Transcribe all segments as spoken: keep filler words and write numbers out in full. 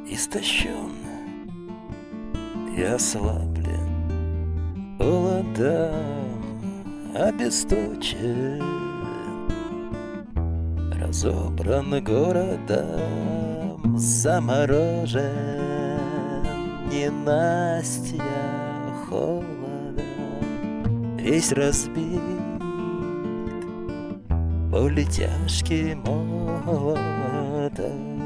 истощен и ослаблен, холодом обесточен, разобран городом, заморожен ненастья холода, весь разбит поле тяжким молотом.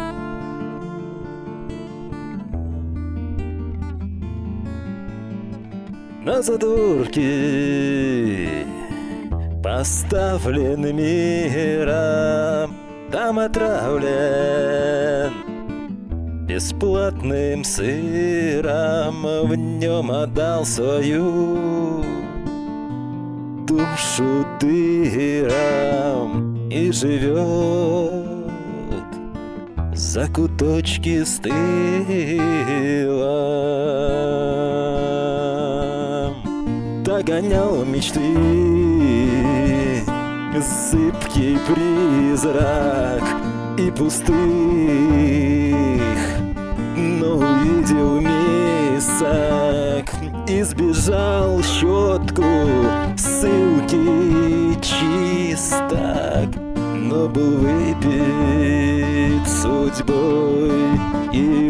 На задворке поставлен миром, там отравлен бесплатным сыром, в нем отдал свою душу дырам и живет в закуточке с тылом. Догонял мечты зыбкий призрак и пустых, но увидел мисок и сбежал щетку ссылки чисток, но был выпит судьбой и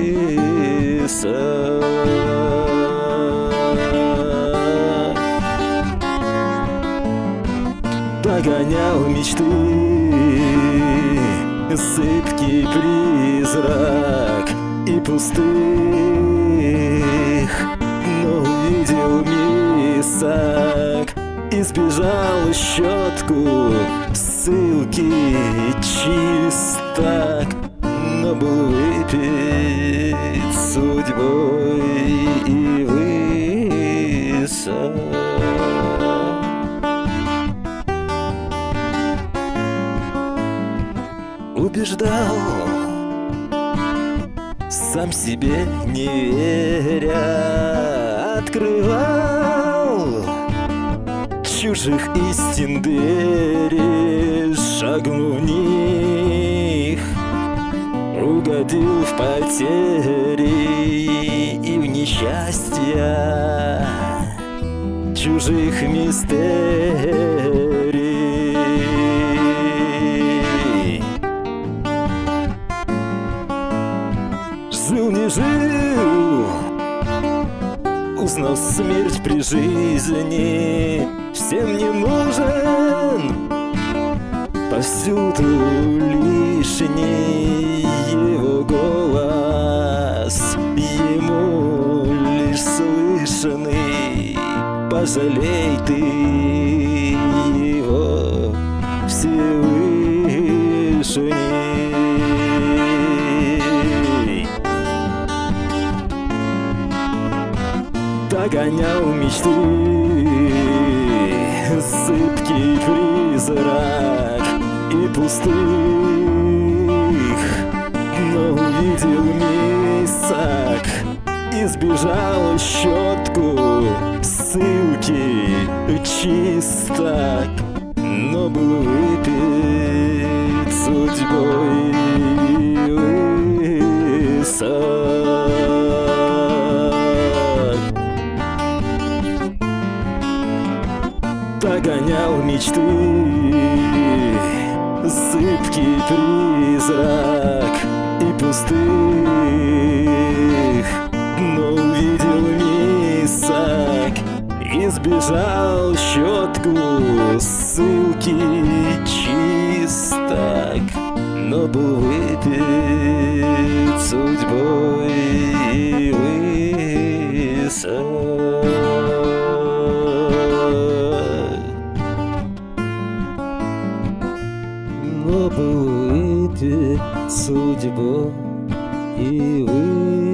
высок. Догонял мечты зыбкий призрак и пустых, но увидел мисок и сбежал щетку ссылки чисток, но был выпит судьбой и высок. Убеждал, сам себе не веря, открывал чужих истин двери, шагнув в них, угодил в потери и в несчастья чужих мистерий. Жил, не жил, узнал смерть при жизни, всем не нужен, повсюду лишний его голос, ему лишь слышный, пожалей ты его, Всевышний. Догонял мечты зыбкий призрак и пустых, но увидел мисок и сбежал щетку ссылки чисток, но был выпит судьбой высок. Догонял мечты зыбкий призрак и пустых, но увидел мисок и сбежал щетку ссылки чисток, но был выпит судьбой и высок. Но был выпит судьбой и вы.